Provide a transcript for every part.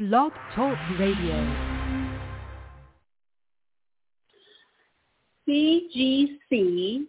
Blog Talk Radio. CGC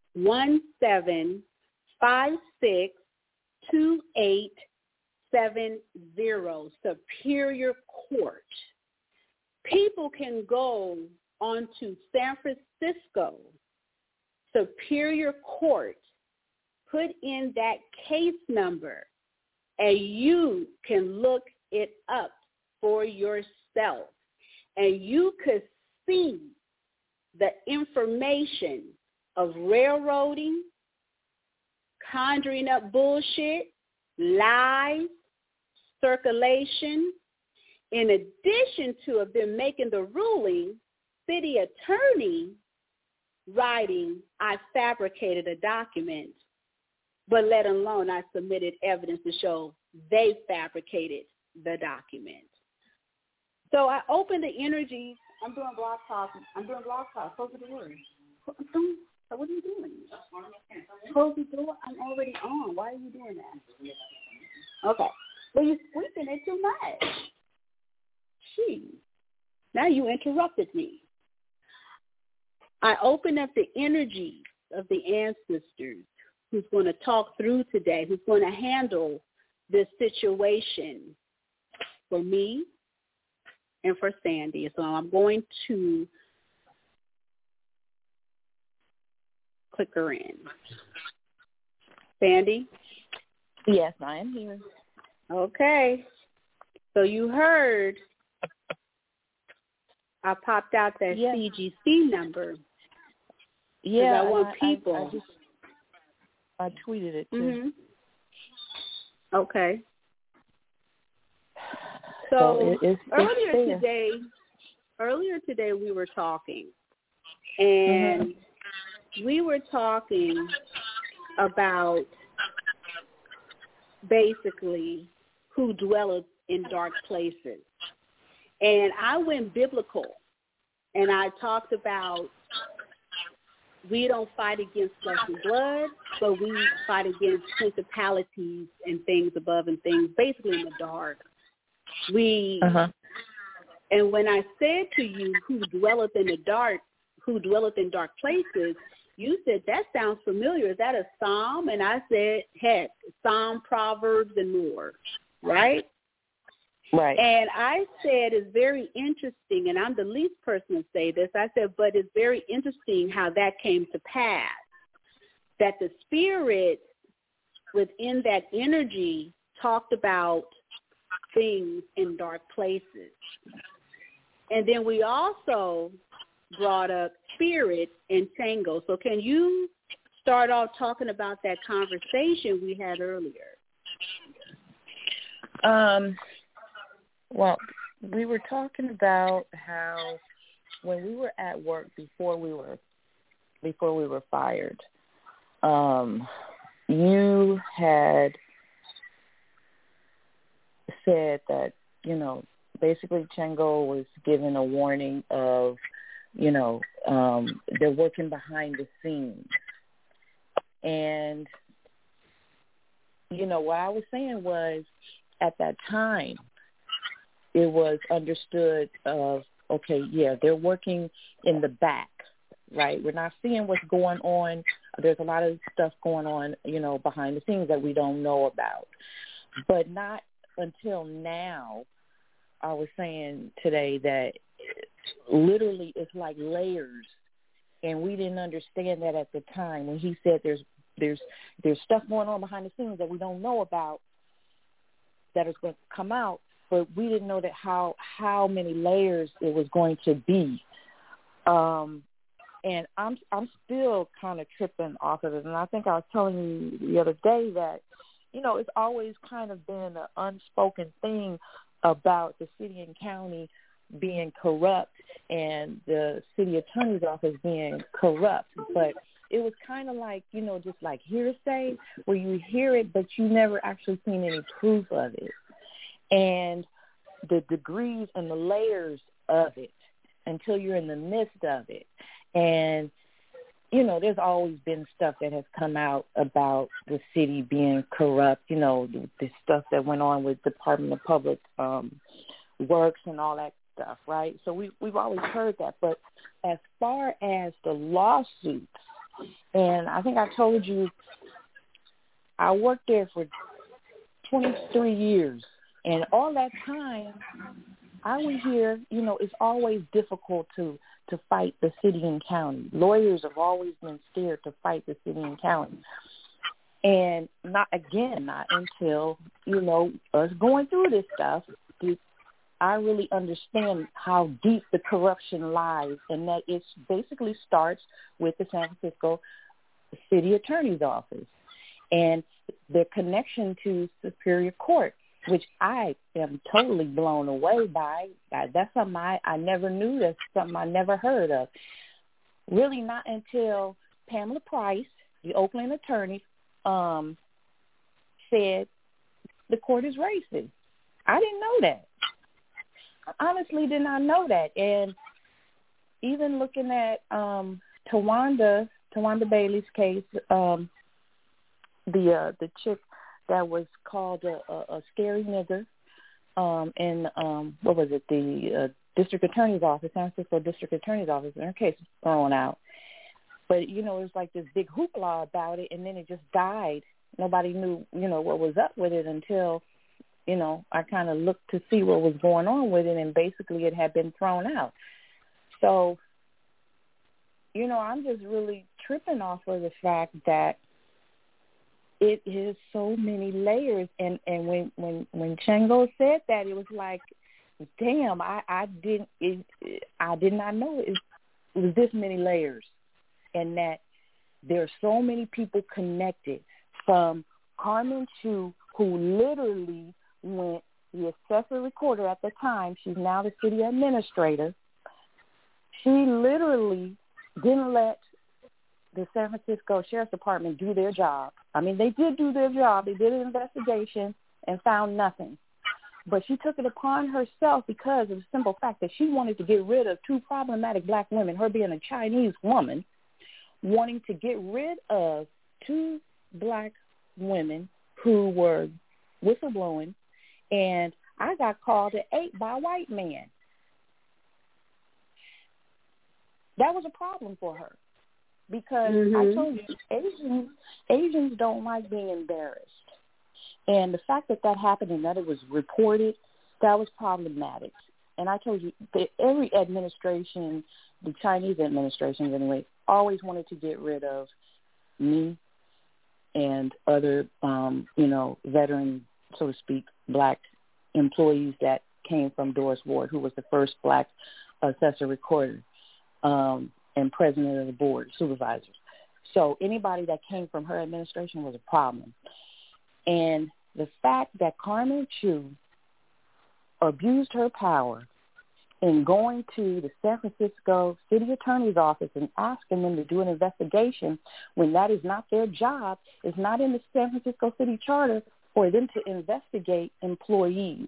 17562870, Superior Court. People can go onto San Francisco Superior Court, put in that case number, and you can look it up for yourself. And you could see the information of railroading, conjuring up bullshit, lies, circulation. In addition to them making the ruling, city attorney writing, I fabricated a document, but let alone I submitted evidence to show they fabricated the document. So I opened the energy. I'm doing blog talk. Close the door. What are you doing? Close the door. I'm already on. Why are you doing that? Okay. Well, you're squeaking it too much. Gee. Now you interrupted me. I opened up the energy of the ancestors who's going to talk through today, who's going to handle this situation for me and for Sandy. So I'm going to click her in. Sandy? Yes, I am here. Okay. So you heard I popped out that CGC number. Yeah, I want people. I tweeted it too. Mm-hmm. Okay. So earlier today we were talking, and we were talking about basically who dwelleth in dark places. And I went biblical, and I talked about we don't fight against flesh and blood, but we fight against principalities and things above and things basically in the dark. And when I said to you, who dwelleth in dark places, you said, that sounds familiar. Is that a psalm? And I said, heck, Psalm, Proverbs, and more, right? Right. And I said it's very interesting, and I'm the least person to say this. I said, but it's very interesting how that came to pass, that the spirit within that energy talked about things in dark places. And then we also brought up spirit and tango. So can you start off talking about that conversation we had earlier? Well, we were talking about how when we were at work before we were fired, you had said that, basically Chango was given a warning of, they're working behind the scenes. And, what I was saying was at that time, it was understood of, okay, yeah, they're working in the back, right? We're not seeing what's going on. There's a lot of stuff going on, behind the scenes that we don't know about. But not until now, I was saying today that literally it's like layers, and we didn't understand that at the time when he said there's stuff going on behind the scenes that we don't know about that is going to come out. But we didn't know that how many layers it was going to be, and I'm still kind of tripping off of it. And I think I was telling you the other day that it's always kind of been an unspoken thing about the city and county being corrupt and the city attorney's office being corrupt, but it was kind of like just like hearsay where you hear it, but you never actually seen any proof of it. And the degrees and the layers of it until you're in the midst of it. And, there's always been stuff that has come out about the city being corrupt, the stuff that went on with Department of Public works and all that stuff, right? So we've always heard that. But as far as the lawsuits, and I think I told you I worked there for 23 years, and all that time I would hear, it's always difficult to fight the city and county. Lawyers have always been scared to fight the city and county. And not until, us going through this stuff, I really understand how deep the corruption lies, and that it basically starts with the San Francisco City Attorney's Office and their connection to Superior Court, which I am totally blown away by. That's something I never knew. That's something I never heard of. Really not until Pamela Price, the Oakland attorney, said the court is racist. I didn't know that. I honestly did not know that. And even looking at Tawanda Bailey's case, the chick that was called a scary nigger, in what was it, the district attorney's office, San Francisco district attorney's office, and her case was thrown out. But, it was like this big hoopla about it, and then it just died. Nobody knew, what was up with it until, I kind of looked to see what was going on with it, and basically it had been thrown out. So, I'm just really tripping off of the fact that it is so many layers. And when Shango said that, it was like, damn, I did not know it was this many layers. And that there are so many people connected, from Carmen Chu, who literally went, the assessor recorder at the time, she's now the city administrator, she literally didn't let the San Francisco Sheriff's Department do their job. I mean, they did do their job. They did an investigation and found nothing. But she took it upon herself because of the simple fact that she wanted to get rid of two problematic black women, her being a Chinese woman, wanting to get rid of two black women who were whistleblowing, and I got called at 8 by a white man. That was a problem for her because I told you, Asians don't like being embarrassed. And the fact that happened and that it was reported, that was problematic. And I told you that every administration, the Chinese administrations anyway, always wanted to get rid of me and other, veteran, so to speak, black employees that came from Doris Ward, who was the first black assessor recorder and president of the board, supervisors. So anybody that came from her administration was a problem. And the fact that Carmen Chu abused her power in going to the San Francisco City Attorney's Office and asking them to do an investigation when that is not their job, is not in the San Francisco City Charter for them to investigate employees.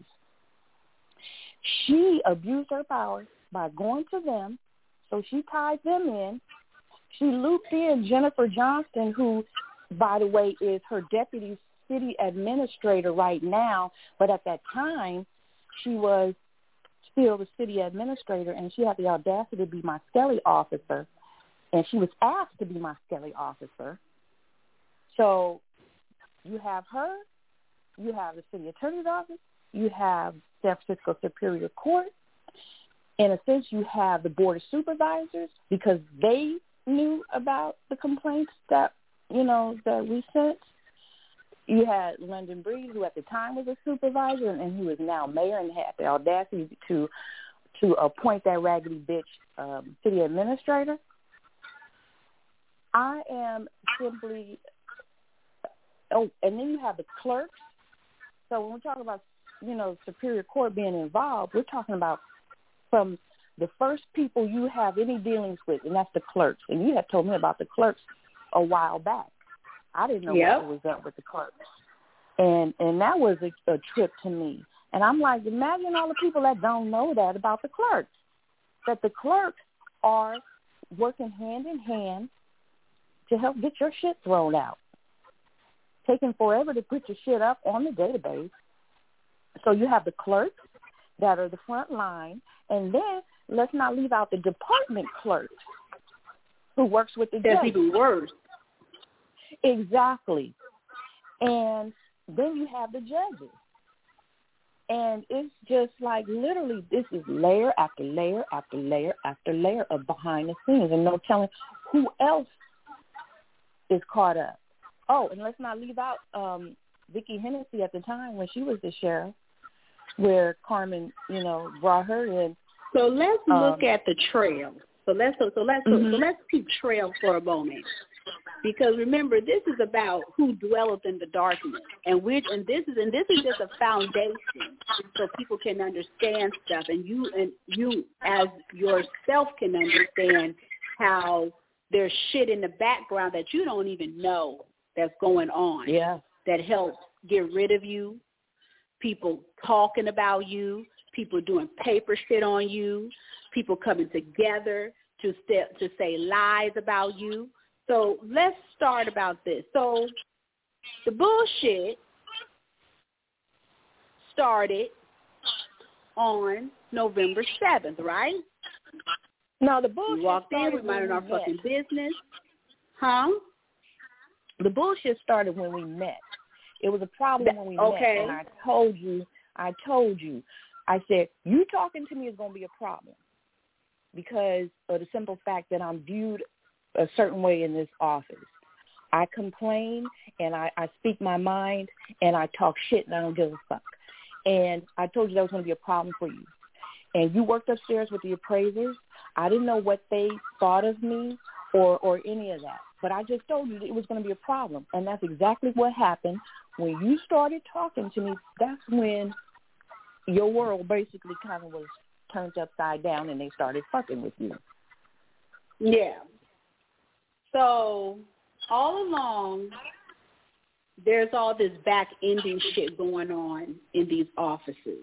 She abused her power by going to them, so she tied them in. She looped in Jennifer Johnston, who, by the way, is her deputy city administrator right now, but at that time she was still the city administrator, and she had the audacity to be my Skelly officer, and she was asked to be my Skelly officer. So you have her, you have the city attorney's office, you have San Francisco Superior Court. In a sense, you have the board of supervisors because they knew about the complaints that we sent. You had London Breed, who at the time was a supervisor and who is now mayor and had the audacity to appoint that raggedy bitch city administrator. I am simply, and then you have the clerks. So when we talk about, Superior Court being involved, we're talking about from the first people you have any dealings with, and that's the clerks. And you had told me about the clerks a while back. I didn't know what was up with the clerks. And that was a trip to me. And I'm like, imagine all the people that don't know that about the clerks, that the clerks are working hand in hand to help get your shit thrown out, taking forever to put your shit up on the database. So you have the clerks, that are the front line, and then let's not leave out the department clerks who works with the judges. That's even worse. Exactly. And then you have the judges. And it's just like literally this is layer after layer after layer after layer of behind the scenes, and no telling who else is caught up. Oh, and let's not leave out Vicki Hennessy at the time when she was the sheriff, where Carmen, brought her in. So let's look at the trail. So let's keep trail for a moment, because remember, this is about who dwelleth in the darkness, and this is just a foundation so people can understand stuff, and you as yourself can understand how there's shit in the background that you don't even know that's going on. Yeah, that helps get rid of you. People talking about you, people doing paper shit on you, people coming together to say lies about you. So let's start about this. So the bullshit started on November 7th, right? No, the bullshit we walked in, we minded our fucking business. Huh? The bullshit started when we met. It was a problem when we met, and I told you, I said, you talking to me is going to be a problem because of the simple fact that I'm viewed a certain way in this office. I complain, and I speak my mind, and I talk shit, and I don't give a fuck. And I told you that was going to be a problem for you. And you worked upstairs with the appraisers. I didn't know what they thought of me or any of that. But I just told you that it was going to be a problem. And that's exactly what happened. When you started talking to me, that's when your world basically kind of was turned upside down and they started fucking with you. Yeah. So all along, there's all this back-ending shit going on in these offices.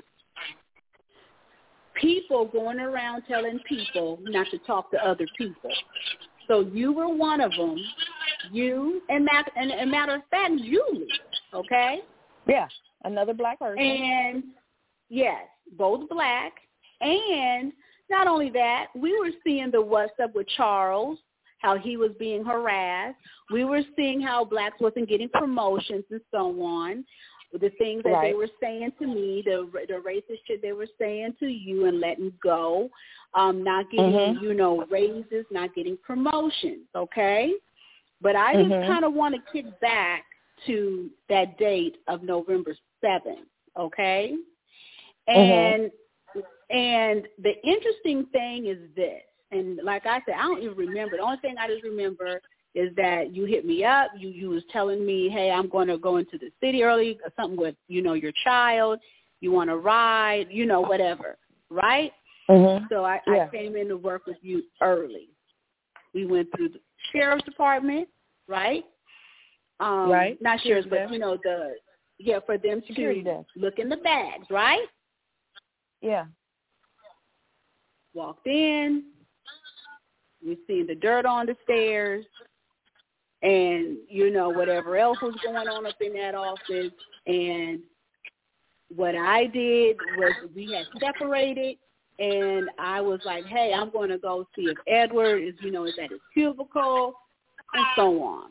People going around telling people not to talk to other people. So you were one of them. You, and matter of fact, Julie, okay? Yeah, another black person. And, yes, both black. And not only that, we were seeing the what's up with Charles, how he was being harassed. We were seeing how blacks wasn't getting promotions and so on. The things that they were saying to me, the racist shit they were saying to you and letting go, not getting, raises, not getting promotions, okay? But I just kind of want to kick back to that date of November 7th, okay? And the interesting thing is this, and like I said, I don't even remember. The only thing I just remember is that you hit me up. You was telling me, hey, I'm going to go into the city early, or something with, your child. You want to ride, whatever, right? So I came in to work with you early. We went through the sheriff's department, right? Not sheriff's, but, for them to look in the bags, right? Yeah. Walked in. We seen the dirt on the stairs. And, whatever else was going on up in that office. And what I did was we had separated, and I was like, hey, I'm going to go see if Edward is at his cubicle, and so on.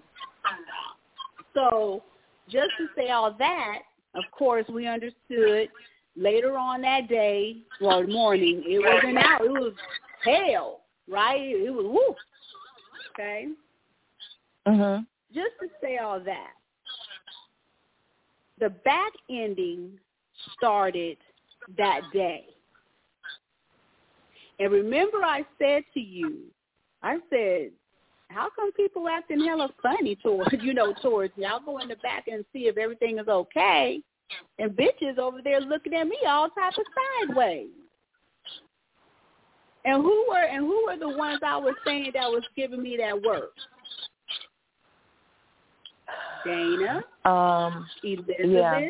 So just to say all that, of course, we understood later on that day, or morning, it wasn't out. It was hell, right? It was woo. Okay? Just to say all that, the back ending started that day. And remember I said to you, how come people acting hella funny towards me? I'll go in the back and see if everything is okay. And bitches over there looking at me all type of sideways. And who were the ones I was saying that was giving me that work? Dana, Elizabeth,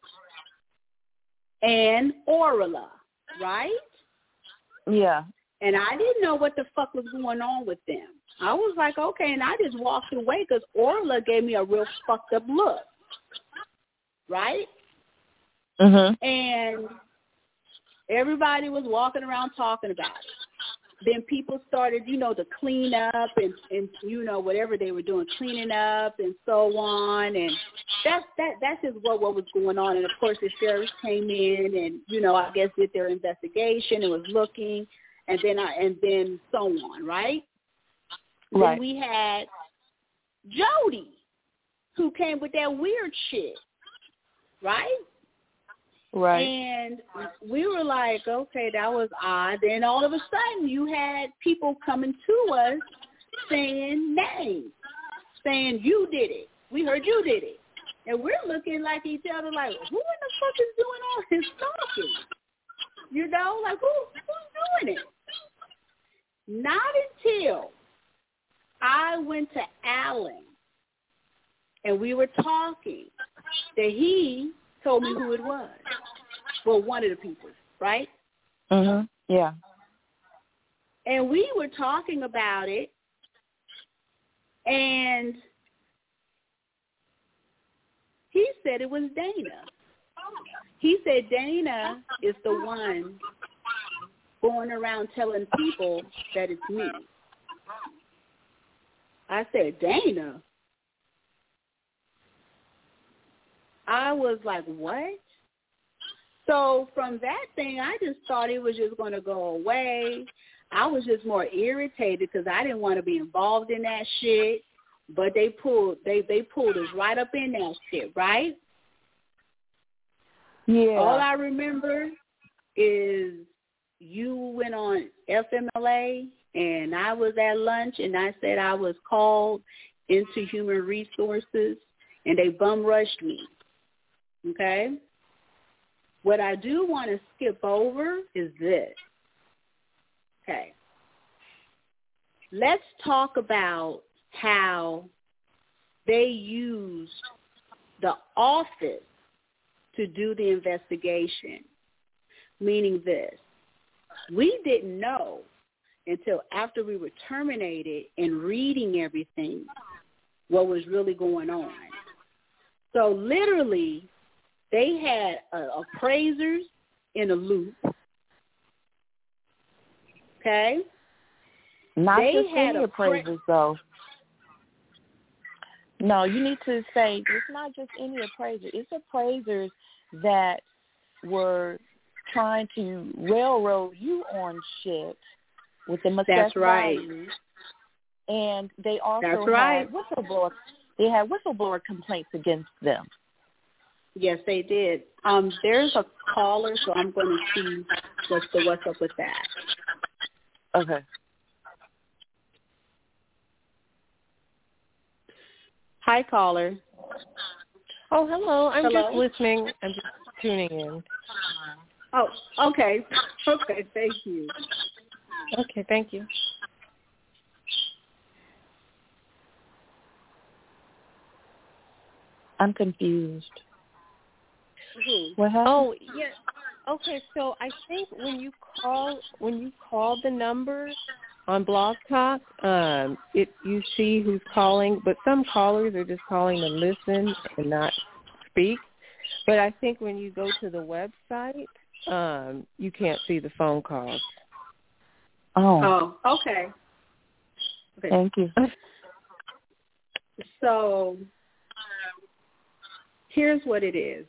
and Orla, right? Yeah. And I didn't know what the fuck was going on with them. I was like, okay, and I just walked away because Orla gave me a real fucked up look, right? And Everybody was walking around talking about it. Then people started, to clean up and whatever they were doing, cleaning up and so on. And that's just what was going on. And, of course, the sheriffs came in and, I guess did their investigation and was looking and then so on, right? Right. Then we had Jody, who came with that weird shit, right? Right. And we were like, okay, that was odd. Then all of a sudden you had people coming to us saying names, saying you did it. We heard you did it. And we're looking like each other like, who in the fuck is doing all this talking? Like who's doing it? Not until I went to Alan and we were talking that he told me who it was. Well, one of the people, right? Mhm. Yeah. And we were talking about it, and he said it was Dana. He said Dana is the one going around telling people that it's me. I said, Dana? I was like, what? So from that thing, I just thought it was just going to go away. I was just more irritated because I didn't want to be involved in that shit. But they pulled us right up in that shit, right? Yeah. All I remember is you went on FMLA, and I was at lunch, and I said I was called into Human Resources, and they bum rushed me. Okay? What I do want to skip over is this. Okay. Let's talk about how they used the office to do the investigation, meaning this. We didn't know until after we were terminated and reading everything what was really going on. So literally, they had appraisers in a loop, okay? Not they just had any appraisers, though. No, you need to say it's not just any appraiser. It's appraisers that were trying to railroad you on shit with the assessed That's right. value. And they also That's right. had whistleblower complaints against them. Yes, they did. There's a caller, so I'm going to see what's up with that. Okay. Hi, caller. Oh, hello. I'm Hello? just listening. I'm just tuning in. Oh, okay. Okay, thank you. Okay, thank you. I'm confused. Mm-hmm. What happened? Oh, yeah. Okay, so I think when you call the number on Blog Talk, you see who's calling, but some callers are just calling to listen and not speak. But I think when you go to the website, you can't see the phone calls. Oh, okay. Thank you. So here's what it is.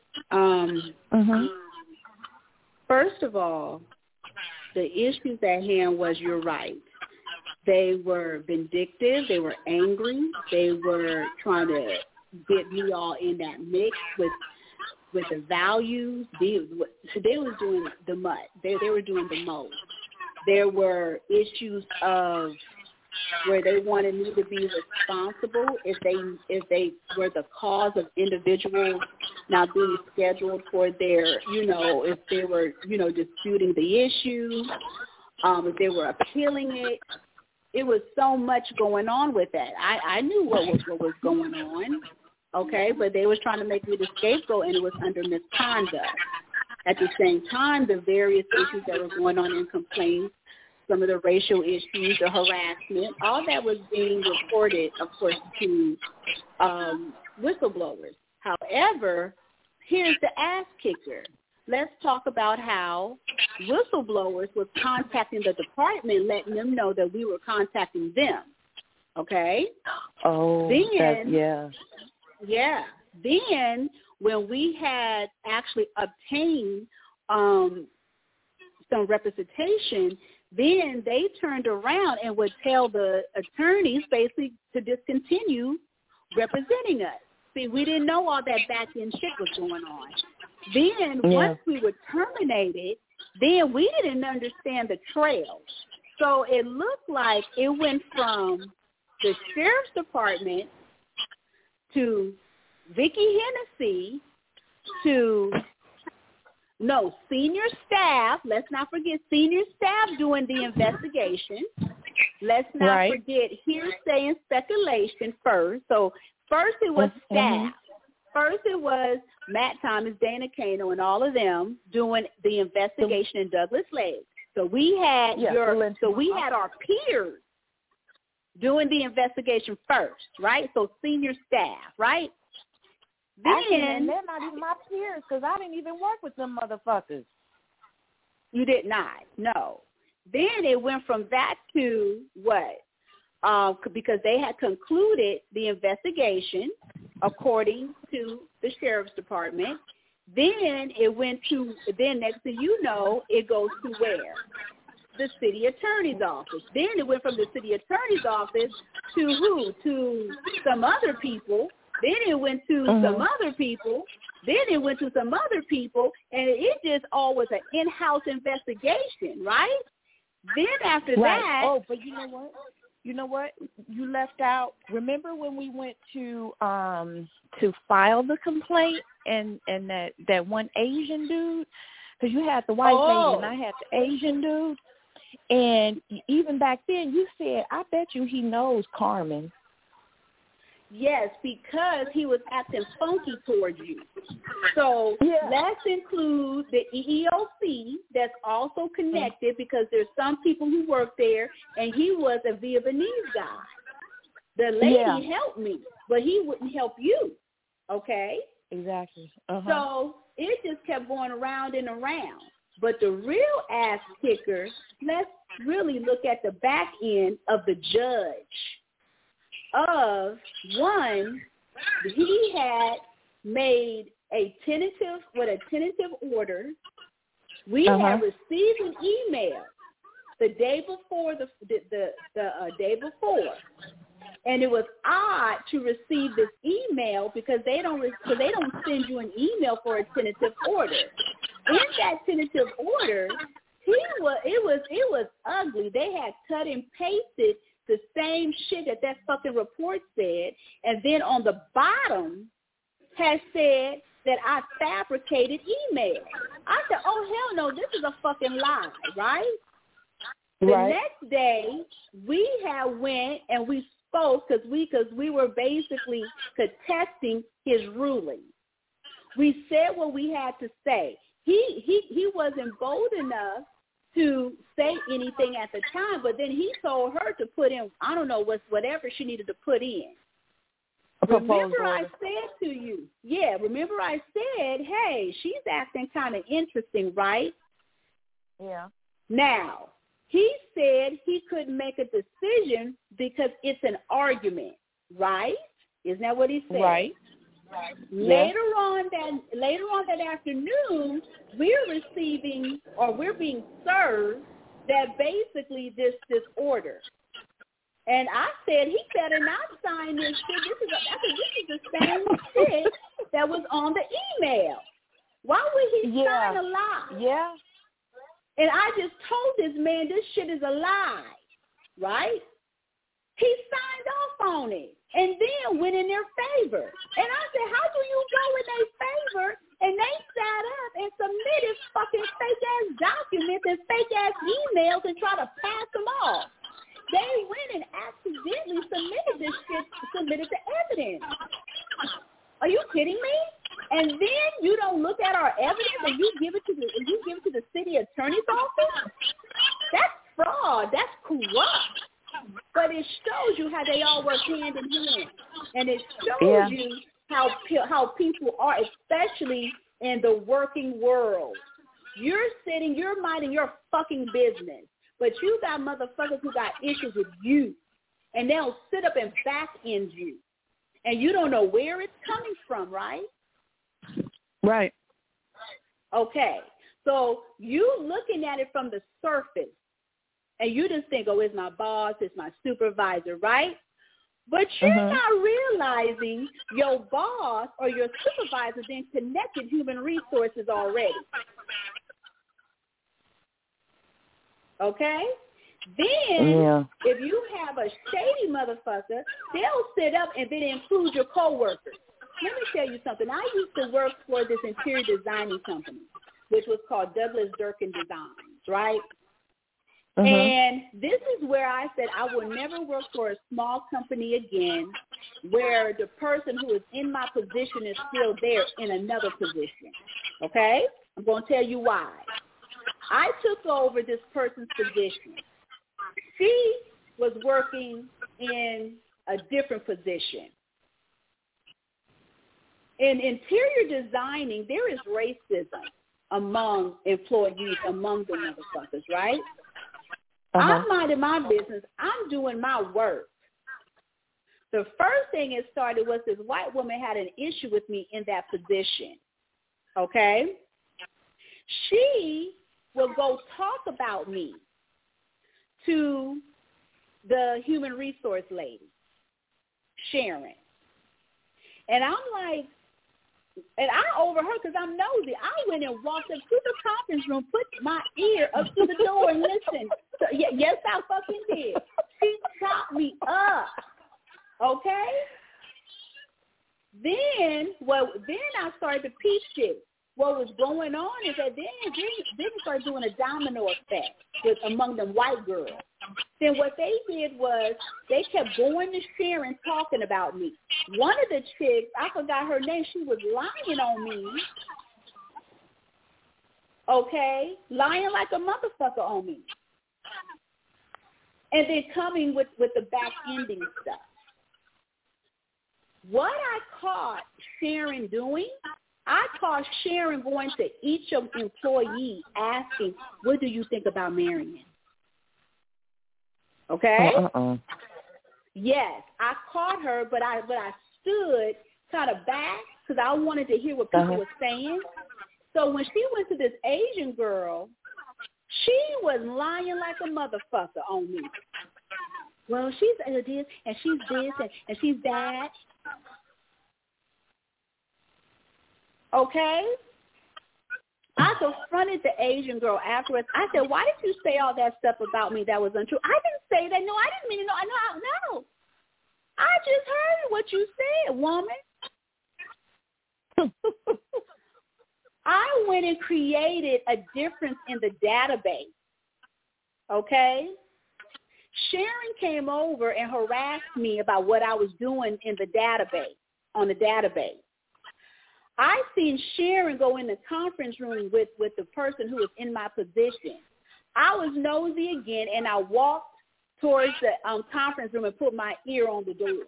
First of all, the issues at hand was, you're right. They were vindictive. They were angry. They were trying to get me all in that mix with the values. They were doing the mud. They were doing the most. There were issues of where they wanted me to be responsible if they were the cause of individuals not being scheduled for their, if they were, disputing the issue, if they were appealing it. It was so much going on with that. I knew what was going on, okay, but they was trying to make me the scapegoat, and it was under misconduct. At the same time, the various issues that were going on in complaints, some of the racial issues, the harassment, all that was being reported, of course, to whistleblowers. However, here's the ass kicker. let's talk about how whistleblowers was contacting the department, letting them know that we were contacting them. Okay? Oh, then, yeah. Yeah. Then when we had actually obtained some representation, then they turned around and would tell the attorneys basically to discontinue representing us. See, we didn't know all that back-end shit was going on. Then once we were terminated, then we didn't understand the trail. So it looked like it went from the sheriff's department to Vicki Hennessy to senior staff. Let's not forget senior staff doing the investigation. Let's not forget hearsay and speculation first. So first it was staff. First it was Matt Thomas, Dana Kano, and all of them doing the investigation in Douglas Lake. So we had we had our peers doing the investigation first, right? So senior staff, right? Actually, and they're not even my peers because I didn't even work with them motherfuckers. You did not, no. Then it went from that to what? Because they had concluded the investigation according to the sheriff's department. Then it went to, next thing you know, it goes to where? The city attorney's office. Then it went from the city attorney's office to who? To some other people. Then it went to some other people. Then it went to some other people. And it just all was an in-house investigation, right? Then after that. Oh, but you know what? You left out. Remember when we went to file the complaint and that one Asian dude? Because you had the white lady and I had the Asian dude. And even back then you said, I bet you he knows Carmen. Yes, because he was acting funky towards you. So let's include the EEOC that's also connected because there's some people who work there, and he was a Vietnamese guy. The lady helped me, but he wouldn't help you, okay? Exactly. So it just kept going around and around. But the real ass kicker, let's really look at the back end of the judge. Of one, he had made a tentative order. We had received an email the day before the day before, and it was odd to receive this email because they don't send you an email for a tentative order. In that tentative order, it was ugly. They had cut and pasted the same shit that fucking report said, and then on the bottom has said that I fabricated email. I said, oh, hell no, this is a fucking lie, right? The next day, we had went and we spoke because we were basically contesting his ruling. We said what we had to say. He wasn't bold enough to say anything at the time, but then he told her to put in, I don't know, whatever she needed to put in. Remember I said to you, remember I said, hey, she's acting kind of interesting, right? Yeah. Now, he said he couldn't make a decision because it's an argument, right? Isn't that what he said? Right. Later on that afternoon, we're being served that basically this order. And I said, he better not sign this shit. This is the same shit that was on the email. Why would he sign a lie? Yeah. And I just told this man this shit is a lie, right? He signed off on it and then went in their favor. And I said, how do you go in their favor? And they sat up and submitted fucking fake-ass documents and fake-ass emails and try to pass them off. They went and accidentally submitted this shit, submitted the evidence. Are you kidding me? And then you don't look at our evidence and you give it to the city attorney's office? That's fraud. That's corrupt. But it shows you how they all work hand in hand, and it shows you how people are, especially in the working world. You're minding your fucking business. But you got motherfuckers who got issues with you. And they'll sit up and back end you. And you don't know where it's coming from, right? Right. Okay. So you looking at it from the surface. And you just think, oh, it's my boss, it's my supervisor, right? But you're not realizing your boss or your supervisor then connected human resources already. Okay? Then, if you have a shady motherfucker, they'll sit up and then include your coworkers. Let me tell you something. I used to work for this interior designing company, which was called Douglas Durkin Designs, right? And this is where I said I will never work for a small company again where the person who is in my position is still there in another position. Okay? I'm going to tell you why. I took over this person's position. She was working in a different position. In interior designing, there is racism among employees, among the motherfuckers, right? I'm minding my business. I'm doing my work. The first thing it started was this white woman had an issue with me in that position, okay? She will go talk about me to the human resource lady, Sharon. And I'm like, and I overheard because I'm nosy. I went and walked up to the conference room, put my ear up to the door and listened. So, yes, I fucking did. She chopped me up. Okay? Then I started to peep shit. What was going on is that then it started doing a domino effect among them white girls. Then what they did was they kept going to Sharon talking about me. One of the chicks, I forgot her name, she was lying on me. Okay? Lying like a motherfucker on me. And then coming with the back-ending stuff. What I caught Sharon doing, I caught Sharon going to each employee asking, what do you think about Marion? Okay? Yes, I caught her, but I stood kind of back because I wanted to hear what people were saying. So when she went to this Asian girl, she was lying like a motherfucker on me. Well, she's this, and she's this, and she's that. Okay? I confronted the Asian girl afterwards. I said, why did you say all that stuff about me that was untrue? I didn't say that. No, I didn't mean it. No. I just heard what you said, woman. I went and created a difference in the database. Okay? Sharon came over and harassed me about what I was doing in the database, on the database. I seen Sharon go in the conference room with the person who was in my position. I was nosy again, and I walked towards the conference room and put my ear on the door.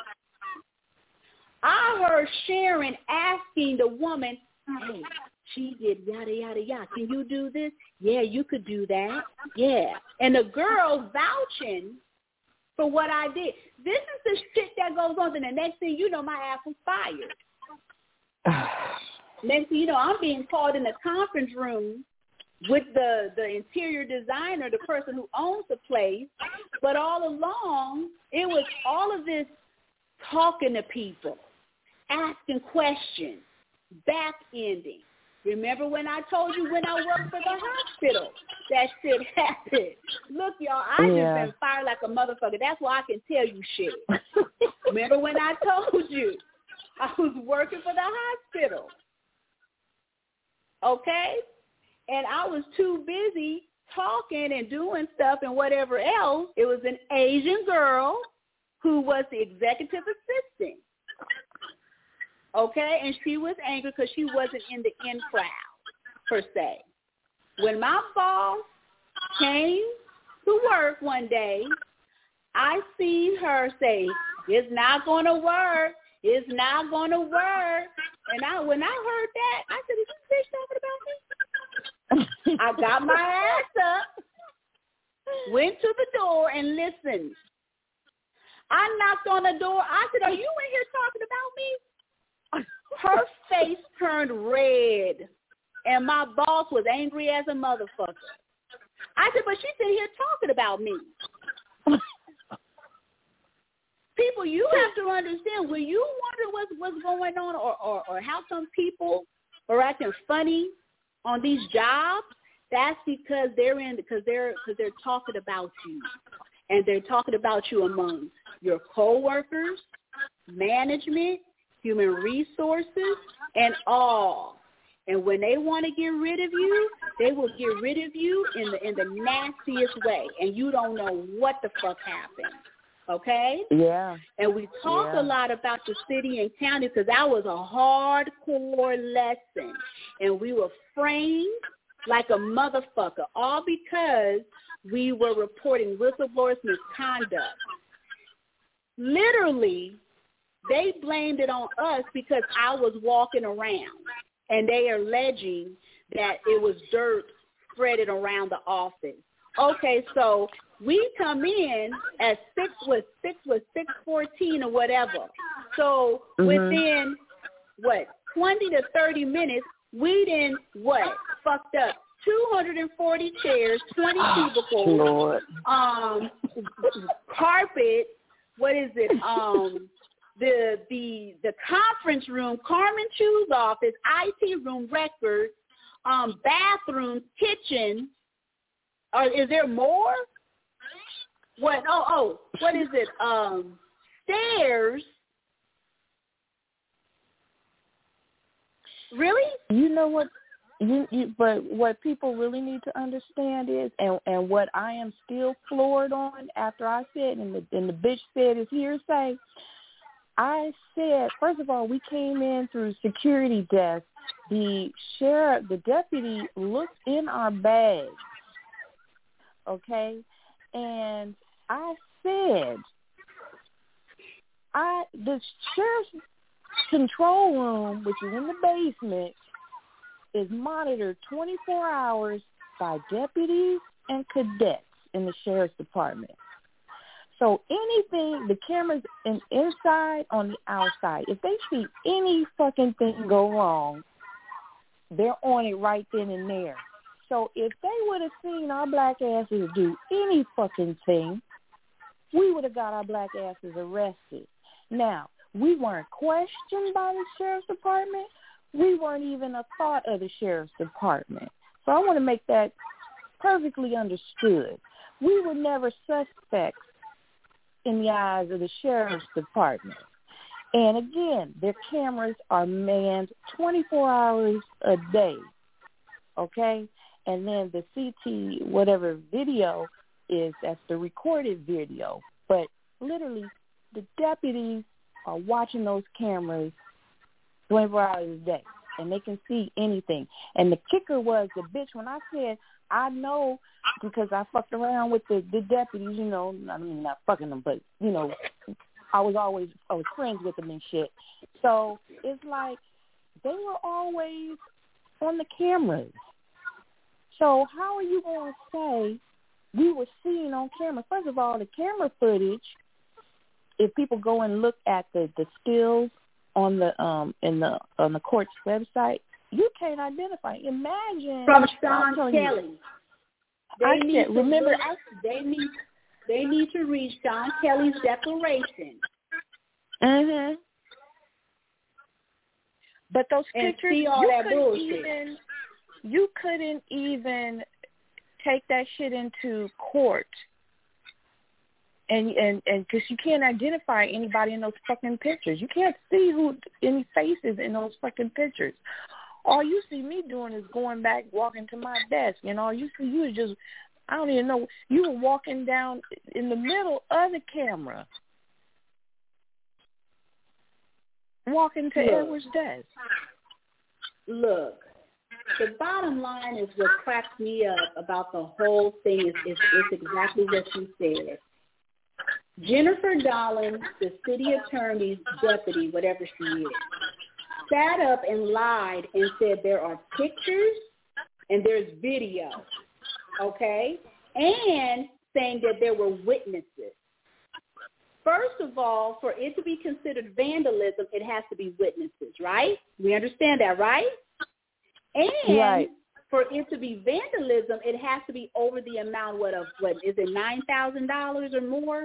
I heard Sharon asking the woman, hey, she did yada, yada, yada. Can you do this? Yeah, you could do that. Yeah. And the girl vouching for what I did. This is the shit that goes on. And the next thing you know, my ass was fired. Next thing you know, I'm being called in the conference room with the interior designer, the person who owns the place. But all along, it was all of this talking to people, asking questions, back-ending. Remember when I told you when I worked for the hospital, that shit happened. Look, y'all, I just been fired like a motherfucker. That's why I can tell you shit. Remember when I told you I was working for the hospital? Okay? And I was too busy talking and doing stuff and whatever else. It was an Asian girl who was the executive assistant. Okay? And she was angry because she wasn't in the in crowd, per se. When my boss came to work one day, I seen her say, it's not going to work. It's not going to work. And when I heard that, I said, is this bitch talking about me? I got my ass up, went to the door, and listened. I knocked on the door. I said, are you in here talking about me? Her face turned red, and my boss was angry as a motherfucker. I said, but she's sitting here talking about me. People, you have to understand, when you wonder what's going on or how some people are acting funny on these jobs, that's because they're talking about you. And they're talking about you among your coworkers, management, human resources, and all. And when they want to get rid of you, they will get rid of you in the nastiest way, and you don't know what the fuck happened. Okay? Yeah. And we talk a lot about the city and county because that was a hardcore lesson. And we were framed like a motherfucker, all because we were reporting whistleblowers' misconduct. Literally, they blamed it on us because I was walking around, and they are alleging that it was dirt spreaded around the office. Okay, so we come in at 6:14 or whatever. So within 20 to 30 minutes, we then fucked up 240 chairs, 20 cubicles, carpet. What is it? The conference room, Carmen Chu's office, IT room, records, bathroom, kitchen. Is there more? What? What is it? Stairs. Really? You know what? But what people really need to understand is, and what I am still floored on after I said, and the bitch said is hearsay. I said, first of all, we came in through security desk. The deputy looked in our bags, okay? And I said, the sheriff's control room, which is in the basement, is monitored 24 hours by deputies and cadets in the sheriff's department. So anything, the cameras inside, on the outside, if they see any fucking thing go wrong, they're on it right then and there. So if they would have seen our black asses do any fucking thing, we would have got our black asses arrested. Now, we weren't questioned by the sheriff's department. We weren't even a thought of the sheriff's department. So I want to make that perfectly understood. We were never suspects in the eyes of the sheriff's department. And again, their cameras are manned 24 hours a day, okay? And then the CT, whatever video is, that's the recorded video. But literally, the deputies are watching those cameras 24 hours a day, and they can see anything. And the kicker was the bitch, when I said, I know because I fucked around with the deputies, you know, I mean, not fucking them, but, you know, I was friends with them and shit. So it's like they were always on the cameras. So how are you going to say we were seen on camera? First of all, the camera footage, if people go and look at the stills on the on the court's website, you can't identify. Imagine from Sean Kelly. They need to read Sean Kelly's declaration. Mhm. But those pictures, see all that bullshit. You couldn't even take that shit into court, and because you can't identify anybody in those fucking pictures. You can't see any faces in those fucking pictures. All you see me doing is going back, walking to my desk, and all you see you is just, I don't even know, you were walking down in the middle of the camera, walking to Edward's desk. Look, the bottom line is what cracks me up about the whole thing is exactly what you said. Jennifer Dollins, the city attorney's deputy, whatever she is, sat up and lied and said there are pictures and there's video, okay, and saying that there were witnesses. First of all, for it to be considered vandalism, it has to be witnesses, right? We understand that, right? And right. For it to be vandalism, it has to be over the amount, what is it, $9,000 or more?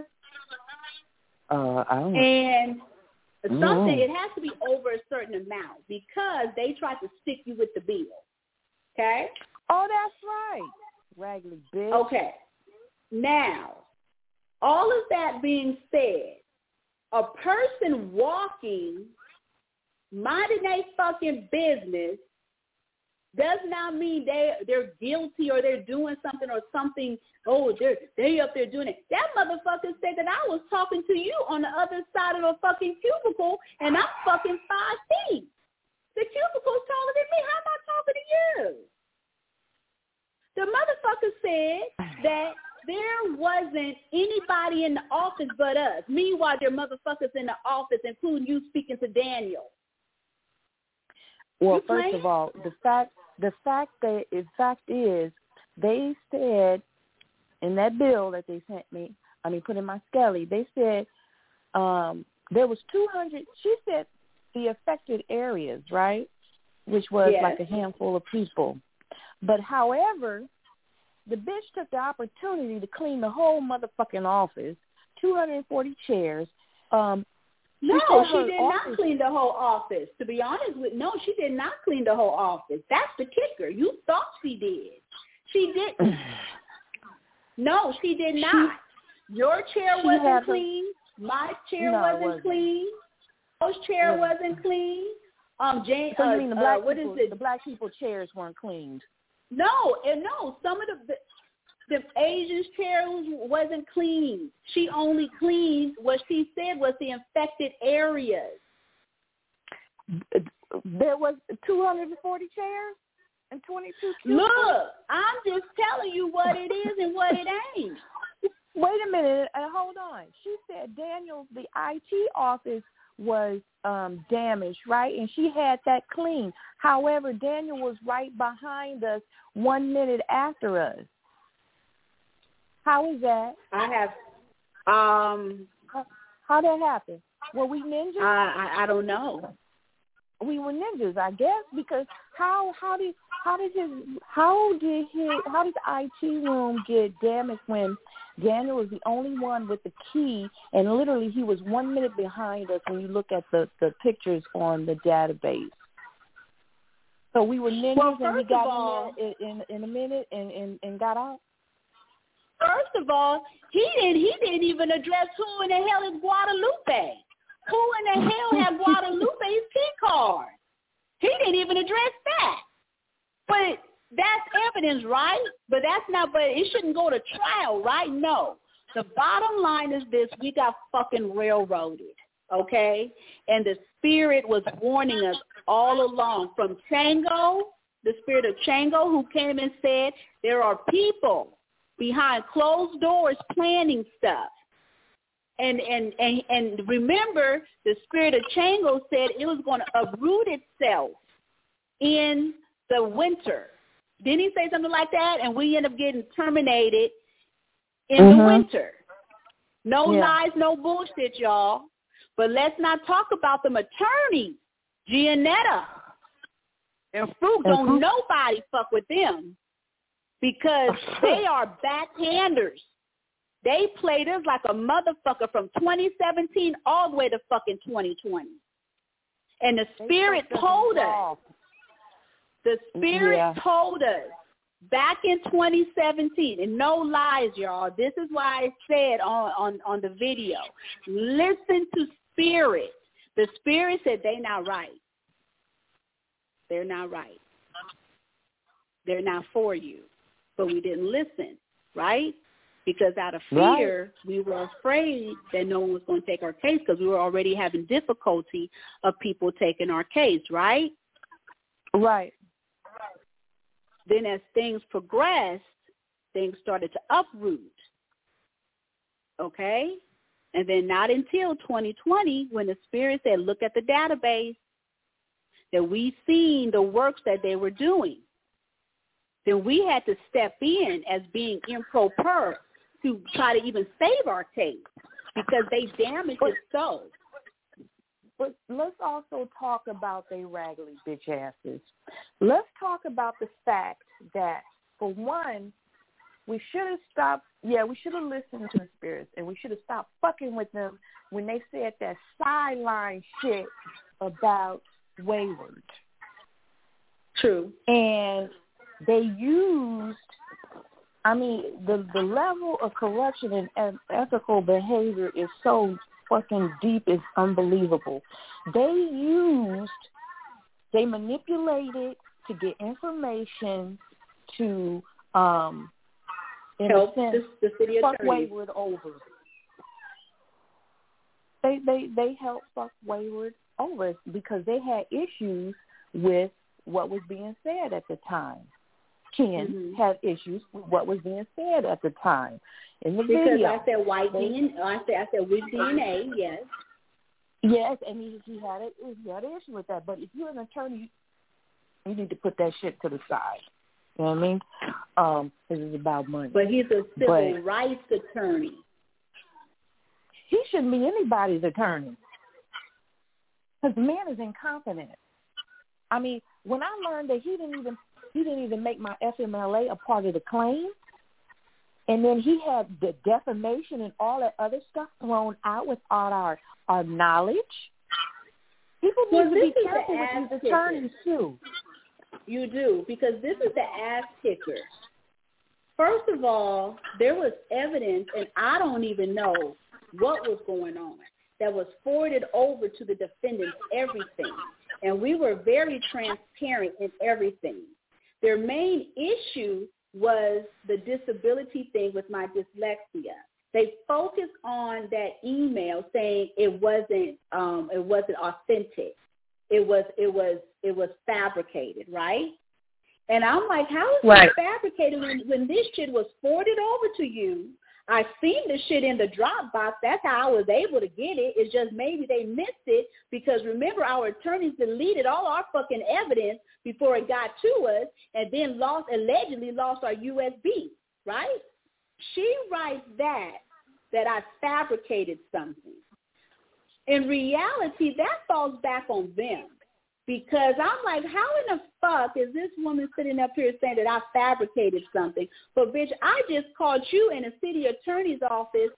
I don't know. And something, it has to be over a certain amount because they try to stick you with the bill. Okay? Oh, that's right. Raggedy bitch. Okay. Now, all of that being said, a person walking, minding their fucking business, does not mean they're guilty or they're doing something or something. Oh, they up there doing it. That motherfucker said that I was talking to you on the other side of the fucking cubicle, and I'm fucking 5 feet. The cubicle's taller than me. How am I talking to you? The motherfucker said that there wasn't anybody in the office but us. Meanwhile, there are motherfuckers in the office, including you speaking to Daniel. Well, first of all, the fact is, they said in that bill that they sent me, put in my skelly, they said there was 200. She said the affected areas, right, which was like a handful of people. But however, the bitch took the opportunity to clean the whole motherfucking office, 240 chairs. No, she did not clean the whole office. To be honest with no, she did not clean the whole office. That's the kicker. You thought she did. She didn't. No, she did not. Your chair wasn't clean. My chair wasn't clean. Those chair wasn't clean. Jane, so you mean the black what people, is it? The black people chairs weren't cleaned. No, some of the Asian's chairs wasn't clean. She only cleaned what she said was the infected areas. There was 240 chairs and 22 cubicles. Look, I'm just telling you what it is and what it ain't. Wait a minute, hold on. She said Daniel, the IT office was damaged, right? And she had that clean. However, Daniel was right behind us 1 minute after us. How is that? I have. How that happened? Were we ninjas? I don't know. We were ninjas, I guess, because how did the IT room get damaged when Daniel was the only one with the key, and literally he was 1 minute behind us when you look at the pictures on the database. So we were ninjas, and we got in there in a minute and got out. First of all, he didn't even address who in the hell is Guadalupe. Who in the hell had Guadalupe's key card? He didn't even address that. But that's evidence, right? But it shouldn't go to trial, right? No. The bottom line is this: we got fucking railroaded, okay? And the spirit was warning us all along, from Chango, the spirit of Chango, who came and said there are people behind closed doors planning stuff. And remember, the spirit of Chango said it was going to uproot itself in the winter. Didn't he say something like that? And we end up getting terminated in the winter. No lies, no bullshit, y'all. But let's not talk about them attorneys, Giannetta and Fruit. Don't nobody fuck with them because they are backhanders. They played us like a motherfucker from 2017 all the way to fucking 2020. And the Spirit told us. The Spirit told us back in 2017, and no lies, y'all. This is why I said on the video, listen to Spirit. The Spirit said they not right. They're not right. They're not for you. But we didn't listen, right? Because out of fear, we were afraid that no one was going to take our case because we were already having difficulty of people taking our case, right? Right. Then as things progressed, things started to uproot, okay? And then not until 2020 when the Spirit said, look at the database. that we seen the works that they were doing, then we had to step in as being improper to try to even save our case because they damaged it so. But let's also talk about they raggedy bitch asses. Let's talk about the fact that, for one, we should have stopped. Yeah, we should have listened to the spirits, and we should have stopped fucking with them when they said that sideline shit about Wayward. True. And they used, I mean, the level of corruption and ethical behavior is so fucking deep, it's unbelievable. They manipulated to get information to, in help a sense, the city fuck attorney. Wayward over. They helped fuck Wayward over because they had issues with what was being said at the time. Ken had issues with what was being said at the time in the video. Because I said white DNA, I said with DNA, yes. Yes, and he had an issue with that. But if you're an attorney, you need to put that shit to the side. You know what I mean? This is about money. But he's a civil rights attorney. He shouldn't be anybody's attorney because the man is incompetent. I mean, when I learned that he didn't even make my FMLA a part of the claim, and then he had the defamation and all that other stuff thrown out without our knowledge. People need to be careful with these attorneys too. You do, because this is the ass kicker. First of all, there was evidence, and I don't even know what was going on, that was forwarded over to the defendants, everything. And we were very transparent in everything. Their main issue was the disability thing with my dyslexia. They focused on that email saying it wasn't authentic. It was fabricated, right? And I'm like, how is it fabricated when this shit was forwarded over to you? I seen the shit in the Dropbox. That's how I was able to get it. It's just maybe they missed it because, remember, our attorneys deleted all our fucking evidence before it got to us and then allegedly lost our USB, right? She writes that I fabricated something. In reality, that falls back on them. Because I'm like, how in the fuck is this woman sitting up here saying that I fabricated something? But, bitch, I just called you in a city attorney's office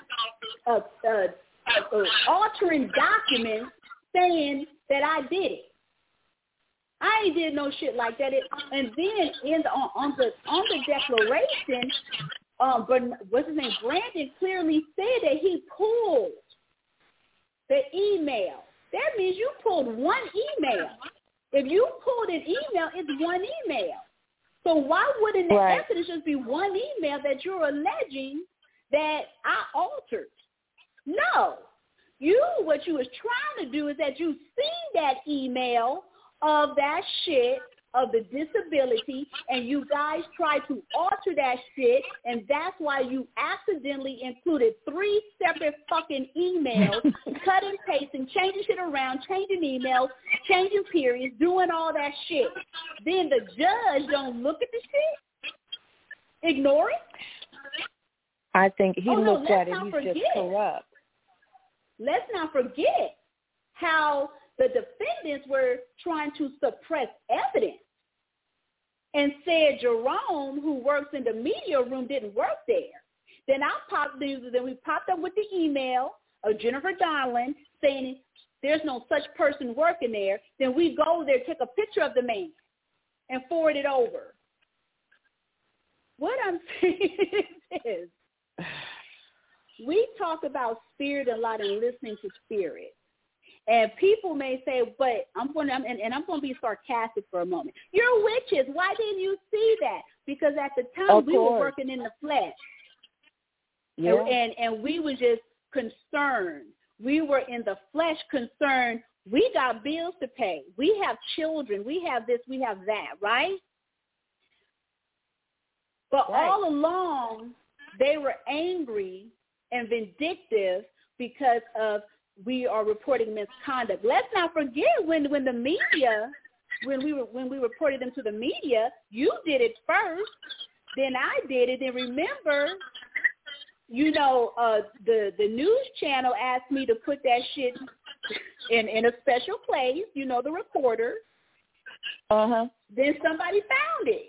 altering documents saying that I did it. I ain't did no shit like that. And then on the declaration, what's his name? Brandon clearly said that he pulled the email. That means you pulled one email. If you pulled an email, it's one email. So why wouldn't the evidence just be one email that you're alleging that I altered? No. What you was trying to do is that you seen that email of that shit, of the disability, and you guys tried to alter that shit, and that's why you accidentally included 3 separate fucking emails, cut and pasting, changing shit around, changing emails, changing periods, doing all that shit. Then the judge don't look at the shit? Ignore it? I think he looked at it, he's just corrupt. Let's not forget how the defendants were trying to suppress evidence and said Jerome, who works in the media room, didn't work there. Then we popped up with the email of Jennifer Donlin saying there's no such person working there. Then we go there, take a picture of the man, and forward it over. What I'm saying is we talk about spirit a lot and listening to spirit. And people may say, but I'm going to be sarcastic for a moment. You're witches. Why didn't you see that? Because at the time we were working in the flesh. Yeah. And we were just concerned. We were in the flesh concerned. We got bills to pay. We have children. We have this. We have that, right? But all along, they were angry and vindictive because of we are reporting misconduct. Let's not forget when the media, when we reported them to the media, you did it first, then I did it. And remember, the news channel asked me to put that shit in a special place, the reporter. Uh-huh. Then somebody found it.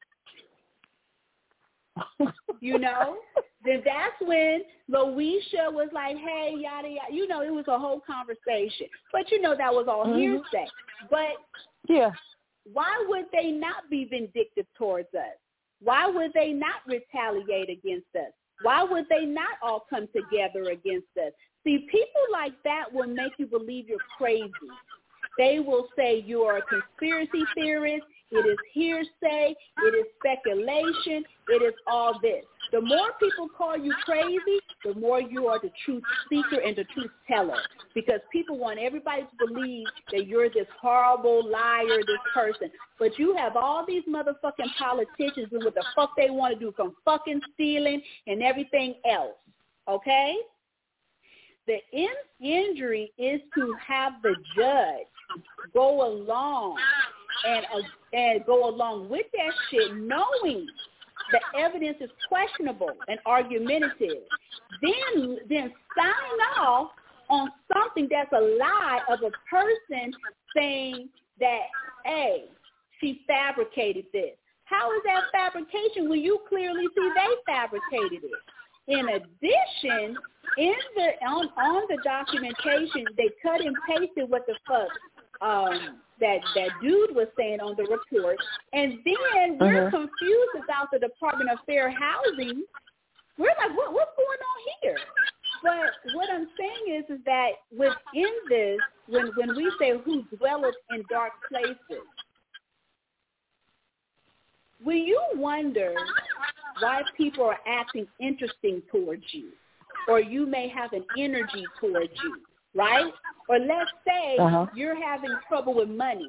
Then that's when Loisha was like, hey, yada, yada. It was a whole conversation. But, that was all hearsay. But yeah, why would they not be vindictive towards us? Why would they not retaliate against us? Why would they not all come together against us? See, people like that will make you believe you're crazy. They will say you are a conspiracy theorist. It is hearsay. It is speculation. It is all this. The more people call you crazy, the more you are the truth seeker and the truth teller, because people want everybody to believe that you're this horrible liar, this person. But you have all these motherfucking politicians doing what the fuck they want to do, from fucking stealing and everything else, okay? The injury is to have the judge go along and go along with that shit, knowing the evidence is questionable and argumentative. Then sign off on something that's a lie of a person saying that, hey, she fabricated this. How is that fabrication when you clearly see they fabricated it? In addition, on the documentation, they cut and pasted what the fuck that dude was saying on the report, and then we're confused about the Department of Fair Housing. We're like, what's going on here? But what I'm saying is that within this, when we say who dwelleth in dark places, when you wonder why people are acting interesting towards you, or you may have an energy towards you, right? Or let's say you're having trouble with money.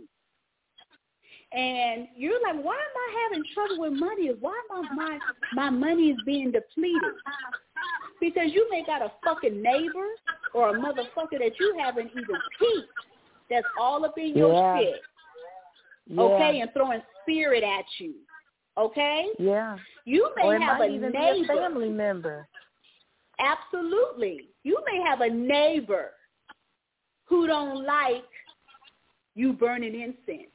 And you're like, why am I having trouble with money? Why my money is being depleted? Because you may got a fucking neighbor or a motherfucker that you haven't even peeped that's all up in your shit. Okay? And throwing spirit at you. Okay? Yeah. You may or have might a even neighbor. Be a family member. Absolutely. You may have a neighbor who don't like you burning incense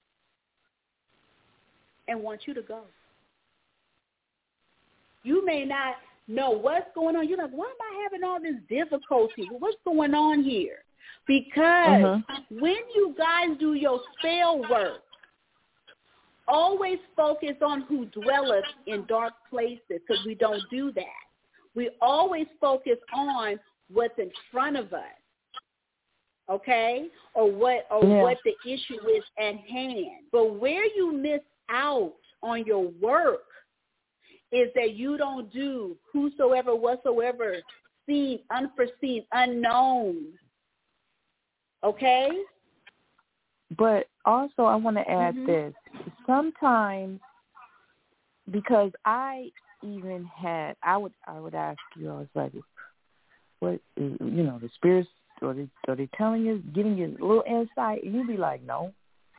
and want you to go. You may not know what's going on. You're like, why am I having all this difficulty? What's going on here? Because when you guys do your spell work, always focus on who dwelleth in dark places, because we don't do that. We always focus on what's in front of us, okay, or what the issue is at hand. But where you miss out on your work is that you don't do whosoever, whatsoever, seen, unforeseen, unknown, okay? But also I want to add this. Sometimes, because I even had, I would ask you, I was like, what, the spirits, are they telling you, giving you a little insight? And you'd be like, no.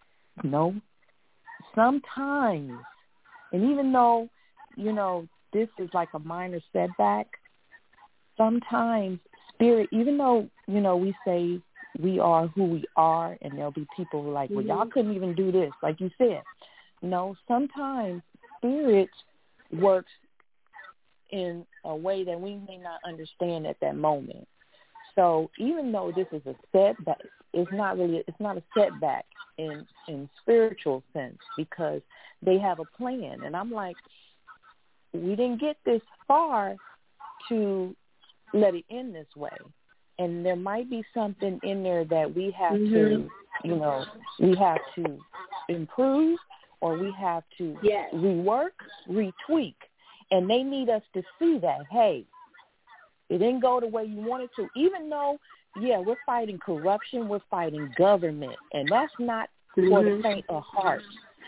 Sometimes, and even though, this is like a minor setback, sometimes spirit, even though, we say we are who we are, and there'll be people who are like, well, y'all couldn't even do this, like you said. No, sometimes spirit works in a way that we may not understand at that moment. So even though this is a setback, it's not a setback in spiritual sense, because they have a plan. And I'm like, we didn't get this far to let it end this way. And there might be something in there that we have to, we have to improve, or we have to rework, retweak. And they need us to see that, hey, it didn't go the way you wanted to. Even though, we're fighting corruption, we're fighting government, and that's not for the faint of heart.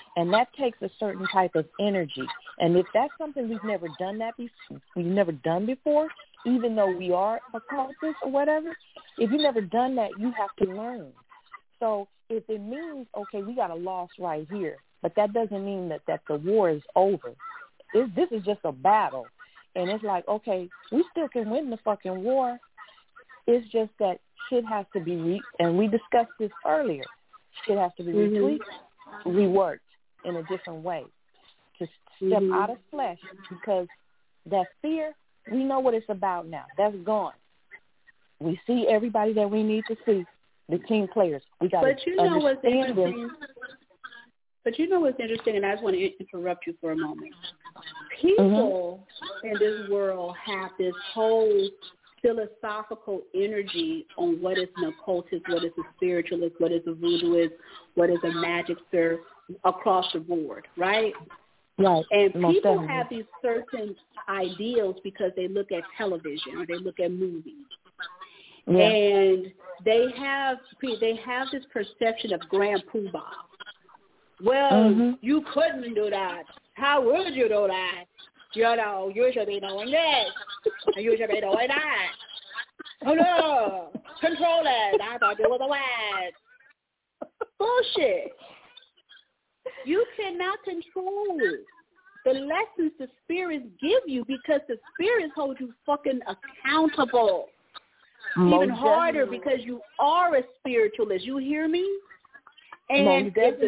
And that takes a certain type of energy. And if that's something we've never done before, even though we are occultists or whatever, if you've never done that, you have to learn. So if it means, okay, we got a loss right here, but that doesn't mean that the war is over. This is just a battle. And it's like, okay, we still can win the fucking war. It's just that shit has to be, and we discussed this earlier, shit has to be retweaked, reworked in a different way to step out of flesh, because that fear, we know what it's about now. That's gone. We see everybody that we need to see, the team players. We got to understand them. But you know what's interesting, and I just want to interrupt you for a moment. People in this world have this whole philosophical energy on what is an occultist, what is a spiritualist, what is a voodooist, what is a magicster, across the board, right? Right. And people have these certain ideals because they look at television or they look at movies. Yeah. And they have this perception of Grand Poobah. Well, you couldn't do that. How would you do that? You know, you should be doing this. You should be doing that. Oh, no. Control it. I thought it was a word. Bullshit. You cannot control the lessons the spirits give you, because the spirits hold you fucking accountable. Even harder, because you are a spiritualist. You hear me? And if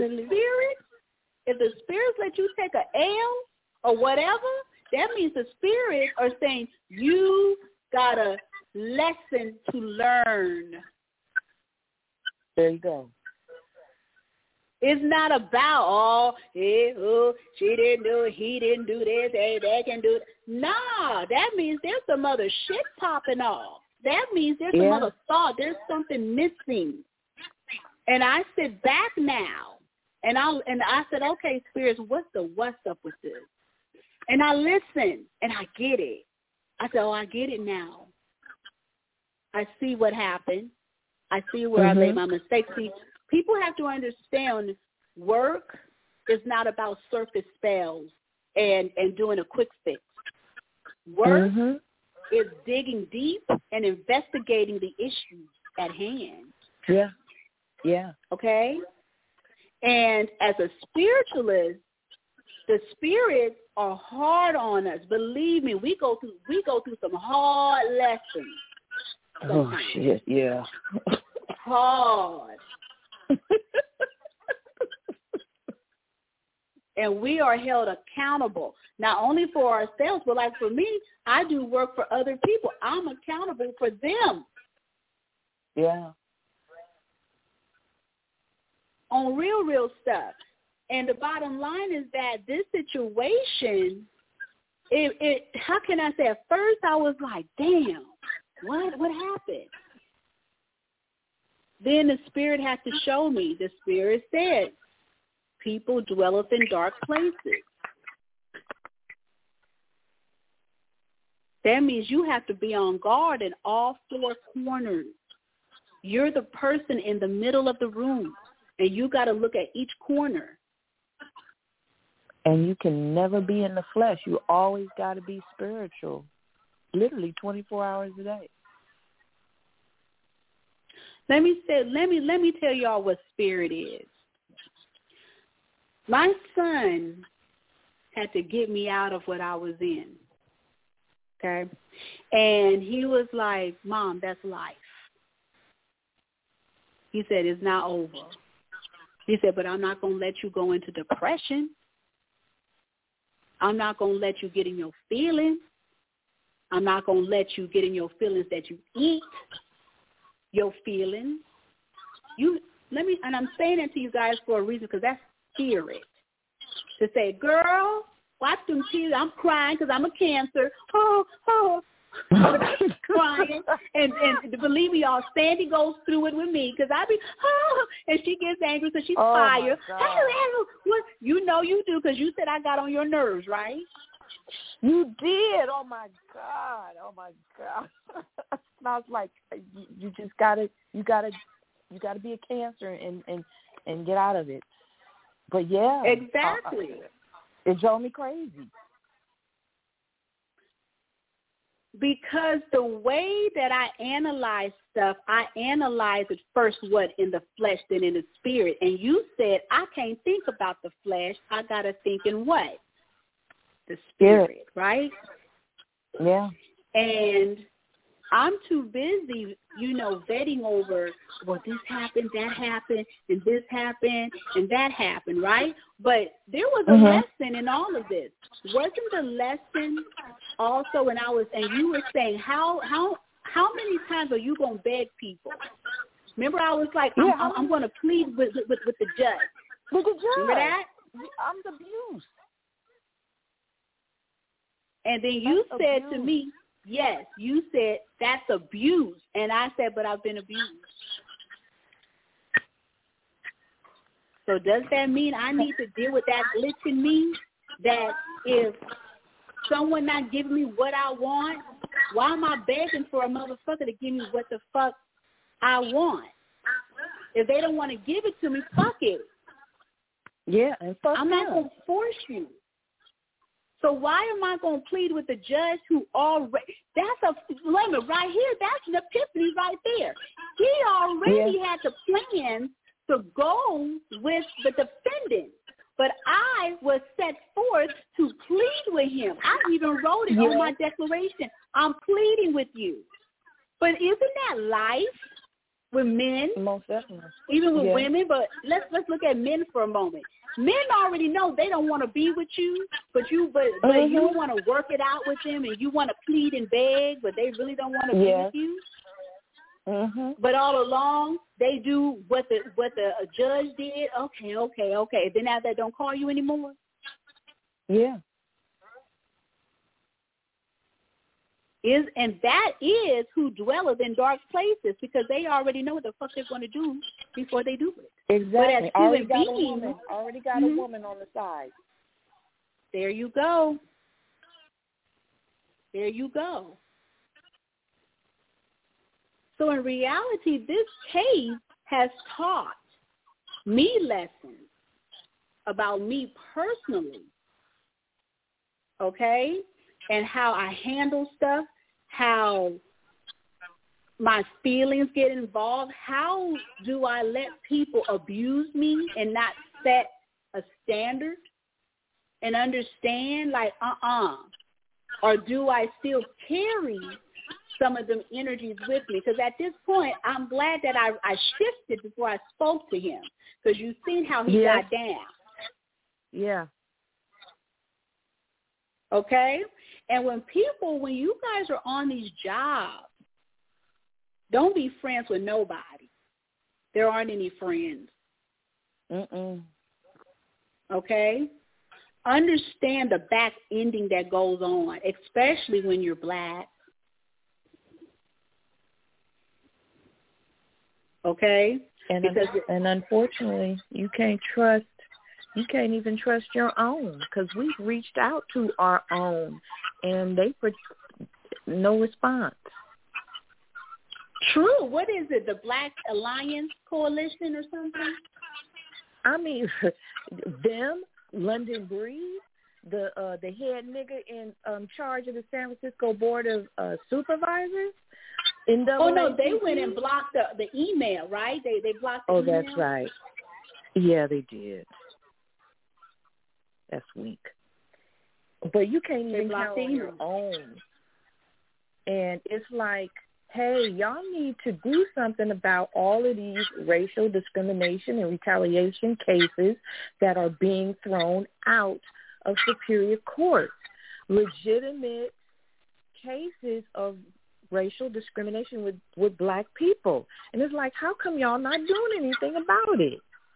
the spirits let you take an L or whatever, that means the spirits are saying you got a lesson to learn. There you go. It's not about, she didn't do it, he didn't do this, hey, they can do it. Nah, that means there's some other shit popping off. That means there's some other thought. There's something missing. And I sit back now, and I said, okay, spirits, what's up with this? And I listen, and I get it. I said, I get it now. I see what happened. I see where I made my mistakes. See, people have to understand work is not about surface spells and doing a quick fix. Work is digging deep and investigating the issues at hand. Yeah. Yeah. Okay? And as a spiritualist, the spirits are hard on us. Believe me, we go through some hard lessons. Oh shit, yeah. Hard. And we are held accountable, not only for ourselves, but like for me, I do work for other people. I'm accountable for them. Yeah. On real stuff. And the bottom line is that this situation, it how can I say, at first I was like, damn, what happened? Then the spirit had to show me. The spirit said, people dwelleth in dark places. That means you have to be on guard in all four corners. You're the person in the middle of the room, and you got to look at each corner. And you can never be in the flesh. You always got to be spiritual, literally 24 hours a day. Let me tell y'all what spirit is. My son had to get me out of what I was in. Okay? And he was like, Mom, that's life. He said, it's not over. He said, but I'm not going to let you go into depression. I'm not going to let you get in your feelings. I'm not going to let you get in your feelings that you eat your feelings. And I'm saying that to you guys for a reason, because that's spirit. To say, girl, watch them tears. I'm crying because I'm a Cancer. Crying. And believe me, y'all, Sandy goes through it with me, because I be, and she gets angry because she's tired. What? You know you do, because you said I got on your nerves, right? You did. Oh my God. And I was like, you just gotta be a Cancer and get out of it. But yeah, exactly. It drove me crazy. Because the way that I analyze stuff, I analyze it first, what, in the flesh, then in the spirit. And you said, I can't think about the flesh. I got to think in what? The spirit, right? Yeah. And I'm too busy, vetting over, well, this happened, that happened, and this happened, and that happened, right? But there was a lesson in all of this. Wasn't the lesson also when you were saying, how many times are you going to beg people? Remember, I was like, I'm going to plead with the judge. With the judge. Remember that? I'm abused. And then you said to me, yes, you said that's abuse. And I said, but I've been abused. So does that mean I need to deal with that glitch in me? That if someone not giving me what I want, why am I begging for a motherfucker to give me what the fuck I want? If they don't want to give it to me, fuck it. Yeah, and fuck I'm not going to force you. So why am I going to plead with the judge who already, limit right here, that's an epiphany right there. He already had the plan to go with the defendant, but I was set forth to plead with him. I even wrote it on my declaration. I'm pleading with you. But isn't that life with men? Most definitely. Even with women, but let's look at men for a moment. Men already know they don't want to be with you, but you want to work it out with them, and you want to plead and beg, but they really don't want to be with you. But all along they do what the judge did. Okay. Then now they don't call you anymore. Yeah. And that is who dwelleth in dark places, because they already know what the fuck they're going to do before they do it. Exactly. But as already got a mm-hmm. woman on the side. There you go. There you go. So in reality, this case has taught me lessons about me personally, okay, and how I handle stuff, how my feelings get involved. How do I let people abuse me and not set a standard and understand, like, or do I still carry some of them energies with me? Because at this point, I'm glad that I shifted before I spoke to him, because you've seen how he got down. Yeah. Okay? And when you guys are on these jobs, don't be friends with nobody. There aren't any friends. Okay? Understand the back ending that goes on, especially when you're black. Okay? And unfortunately, you can't even trust your own, because we've reached out to our own, and they no response. True. What is it? The Black Alliance Coalition or something? I mean, them, London Breed, the head nigga in charge of the San Francisco Board of Supervisors. Oh no, they went and blocked the email, right? They blocked the email. Oh, that's right. Yeah, they did. That's weak. But you can't even count on your own. And it's like, hey, y'all need to do something about all of these racial discrimination and retaliation cases that are being thrown out of superior courts. Legitimate cases of racial discrimination with black people. And it's like, how come y'all not doing anything about it?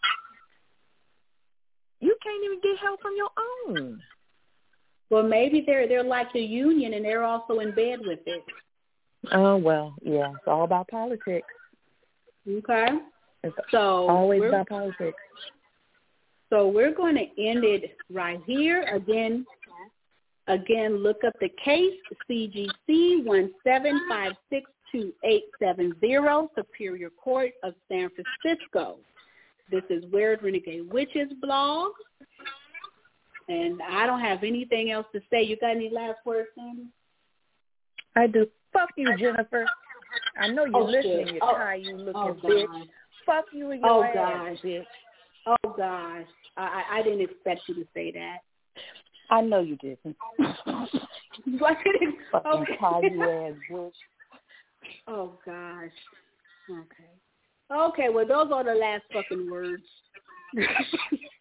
You can't even get help from your own. Well, maybe they're like the union, and they're also in bed with it. Oh, well, yeah. It's all about politics. Okay. It's so always about politics. So we're going to end it right here. Again, look up the case, CGC 1756280, Superior Court of San Francisco. This is Weird Renegade Witches blog. And I don't have anything else to say. You got any last words, Sandy? I do. Fuck you, Jennifer. I know you're listening, you Caillou-looking bitch. God. Fuck you and your ass, gosh. bitch. Oh, gosh. I didn't expect you to say that. I know you didn't. Fucking Caillou ass bitch. Oh, gosh. Okay, well, those are the last fucking words.